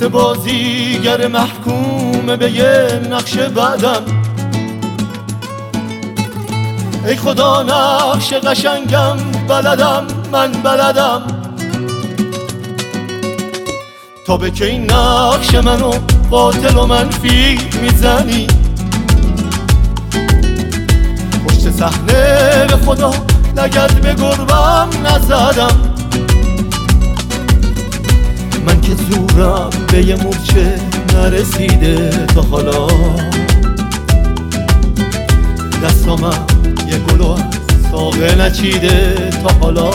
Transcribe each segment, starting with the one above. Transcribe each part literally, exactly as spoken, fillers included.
بازیگر محکوم به یه نقش بعدم. ای خدا نقش قشنگم بلدم، من بلدم، تا به که این نقش منو قاتل و منفی میزنی. پشت صحنه به خدا لگد به گربم نزدم، من که زورم به یه مورچه نرسیده تا حالا. دستامم یه گلو از ساقه نچیده تا حالا.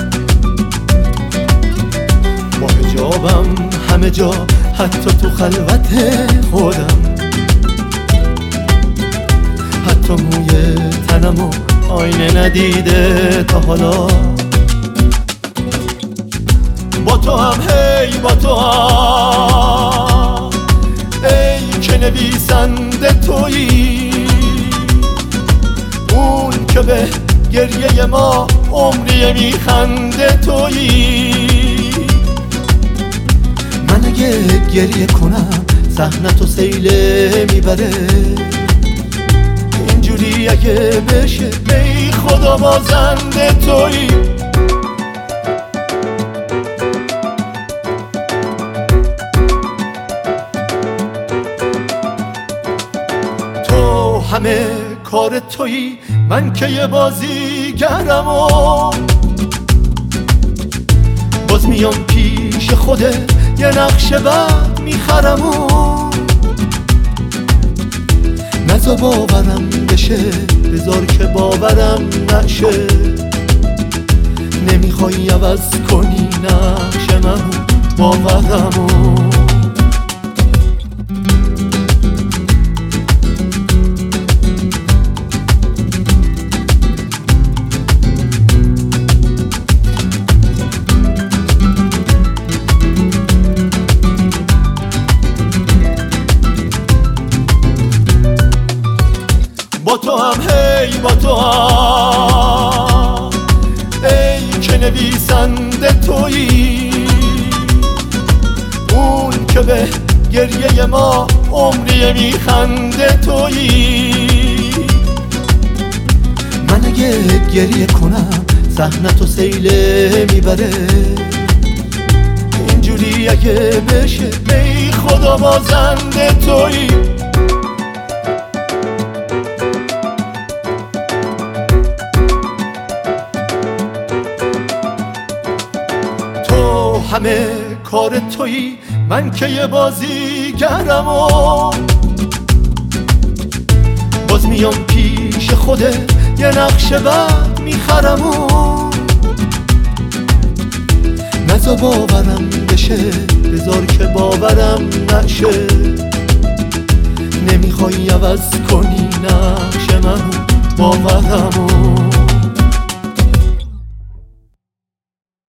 با حجابم همه جا حتی تو خلوت خودم، حتی موی تنمو آینه ندیده تا حالا. با تو هم هی با تو هم ای که نویسنده تویی، اون که به گریه ما عمری میخنده تویی. من اگه گریه کنم صحنه و سیله میبره، اینجوری اگه بشه ای خدا بازنده تویی. تو همه کار تویی، من که یه بازیگرم و باز میام پیش خوده یه نقش بد میخرم و نزا باورم بشه، بذار که باورم نشه. نمیخوای عوض کنی نقش من باورم و با تو هم هی با تو هم ای که نویسنده تویی، اون که به گریه ما عمری میخنده تویی. من اگه گریه کنم صحنه تو سیله میبره، اینجوری اگه بشه ای خدا بازنده تویی. همه کار تویی، من که یه بازیگرم و باز میام پیش خوده یه نقش بد میخرم و نزا باورم بشه، بذار که باورم نشه. نمیخوای عوض کنی نقش من باورم و